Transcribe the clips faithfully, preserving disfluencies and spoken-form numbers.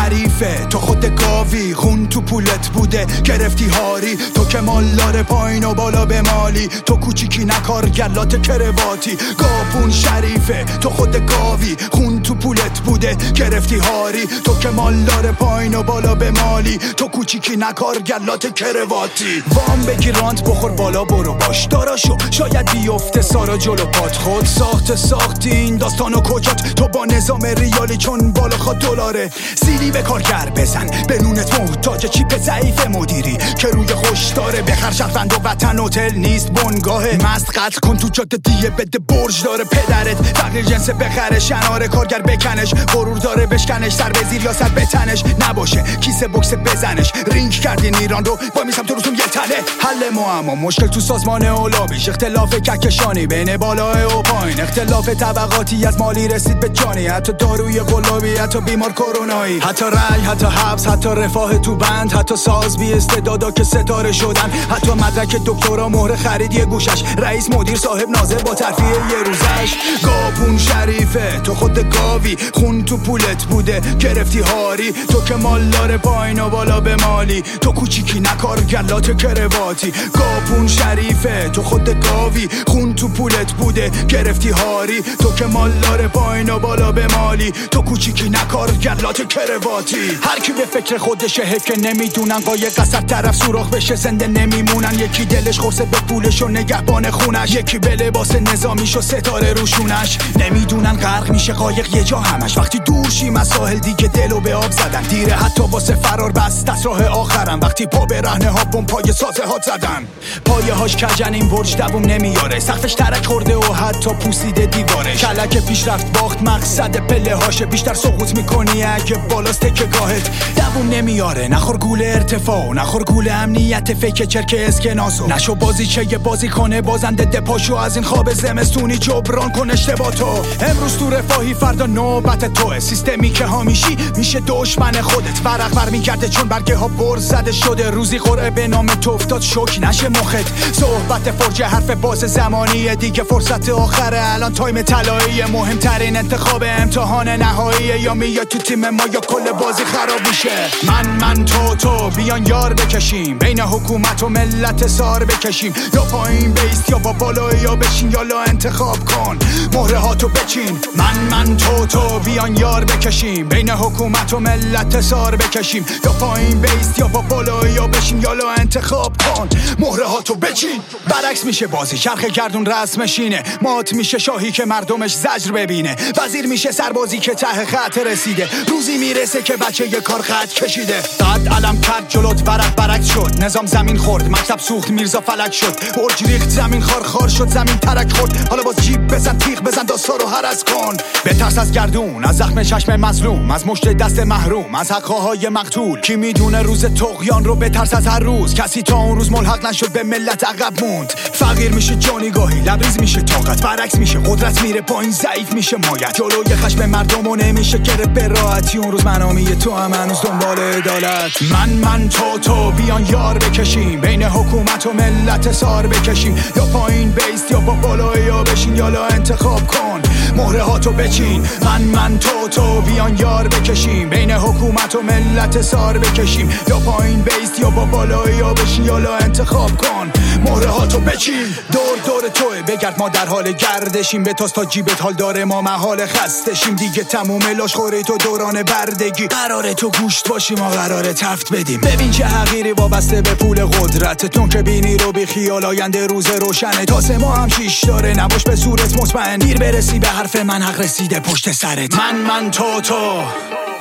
شریفه تو خود گاوی، خون تو پولت بوده گرفتی هاری. تو که مالدار پایین و بالا به مالی، تو کوچیکی نکار گلات کرواتی. گاپون شریفه تو خود گاوی، خون تو پولت بوده گرفتی هاری. تو که مالدار پایین و بالا به مالی، تو کوچیکی نکار گلات کرواتی. وام بگی رانت بخور بالا برو باش داراشو، شاید بیفته سارا جلو پات. خود ساخت ساختی این داستانو کجات، تو با نظام ریالی چون بالا خواد دلاره. سیلی به کارگر بزن به نونت محتاج چیپ ضعیف مدیری که روی خوش داره. بخر شهروند و وطن هتل نیست بنگاهه. مست قتل کن تو جاده دیه بده برج داره. پدرت تغییر جنس بخره شناره کارگر بکنش. غرور داره بشکنش سر به زیر یا سر به تنش. نباشه کیسه بوکس بزنش. رینگ کردین ایران رو با میسم تو روزون یه تله. حل معما مشکل تو سازمان اولابیش. اختلاف کهکشانی بین بالا و پایین. اختلاف طبقاتی از مالی رسید به جانی. حتی داروی قلابی حتی بیمار کرونایی. حتی رنگ حتی حبس حتی رفاه تو بند. حتی ساز بی استعدادا که ستاره شدن. حتی مدرک دکترا مهر خرید یه گوشش. رئیس مدیر صاحب ناظر با ترفیع یه روزش. گاپون شریفه تو خود گاوی، خون تو پولت بوده گرفتی هاری. تو که مالدار پایین و بالا به مالی، تو کوچیکی نکار گلات کرواتی. گاپون شریفه تو خود گاوی، خون تو پولت بوده گرفتی هاری. تو که مالدار پایین و بالا به مالی، تو کوچیکی نکار گلات کرواتی. هر کی به فکر خودشه حیف که نمیدونن قایق قصد طرف سوراخ بشه زنده نمیمونن. یکی دلش خورسه به پولش و نگهبان خونش، یکی به لباس نظامیش و ستاره روشونش. نمیدونن غرق میشه قایق یه جا همش. وقتی دور شیم از ساحل دیگه دلو به آب زدن. دیره حتی واسه فرار بس دست راه آخرم. وقتی پا به رهنه ها بم پای سازه ها زدن. پایه هاش کجن این برج دووم نمیاره. سقفش ترک خورده و حتی پوسیده دیوارش. کلک پیشرفت باخت مقصد پله هاشه. بیشتر سقوط میکنی اگه بالاست تکه گاهت دووم نمیاره. نخور گوله ارتفاع نخور گوله امنیت فیک چرک اسکناسو. نشو بازی چه یه بازی کنه بازنده دپاشو. از این خواب زمستونی جبران کن اشتباهاتو. امروز تو رفاهی فردا نوبت توه. سیستمی که همیشی میشه دشمن خودت. ورق بر میگرده چون برگه ها بر زده شده. روزی قرعه به نام تو افتاد شوک نشه مخت. صحبت فرجه حرف باز زمانیه دیگه. فرصت آخره الان تایم طلایی. مهمترین انتخاب امتحان نهاییه. یا میاد تو تیم ما یا کل بازی خراب میشه. من من تو تو بیان یار بکشیم. بین حکومت و ملت سار بکشیم. یا پایین بیست یا با بالا یا بشین. یا لا انتخاب کن مهره ها تو بچین. من من تو تو بیان یار بکشیم. بین حکومت و ملت سار بکشیم. یا پایین بیست یا با بالا یا بشین. یا لا انتخاب کن مهره ها تو بچین. برعکس میشه بازی چرخ گردون رسمشینه. مات میشه شاهی که مردمش زجر ببینه. وزیر میشه سربازی که ته خط رسیده. روزی میرسه که بچه یه کار خط کشیده. قد علم کرد جلوت ورق برعکس شد. نظام زمین خورد مکتب سوخت میرزا فلک شد. برج ریخت زمین خار خار شد. زمین ترک خورد. حالا باز جیب بزن تیغ بزن داستا رو هرس کن. بترس از گردون از زخم چشم مظلوم. از مشت دست محروم از حقهای مقتول. کی میدونه روز طغیان رو بترس از هر روز. کسی تا اون روز ملحق نشد به ملت عقب موند. فقیر میشه جانی گاهی لبریز میشه طاقت. برعکس میشه قدرت میره پایین ضعیف میشه مایت. جلوی خشم مردم و نمیشه گرفت به راحتی. اون روز منامی تو هم هنوز دنبال عدالت. من من تو تو بیان یار بکشیم. بین حکومت و ملت سار بکشیم. یا پایین بیست یا با بالا یا بشین. یا لا انتخاب کن مهره ها تو بچین. من من تو تو بیان یار بکشیم. بین حکومت و ملت سار بکشیم. یا پایین بیست یا با بالا یا بشین. یا لا انتخاب کن مهره ها تو بچین. دور دور توه بگرد ما در حال گردشیم. به تاست تا جیبت حال داره ما محال خستشیم. دیگه تموم لاش خوری تو دوران بردگی. قراره تو گوشت باشیم ما قراره تفت بدیم. ببین چه حقیری وابسته به پول قدرتتون که بینی رو بی خیال آینده روز روشنه. تاسه ما هم شیش داره نباش به صورت مطمئن. دیر برسی به حرف من حق رسیده پشت سرت. من من تو تو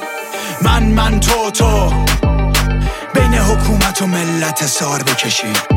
من من تو تو بین حکومت و ملت سار بکشیم.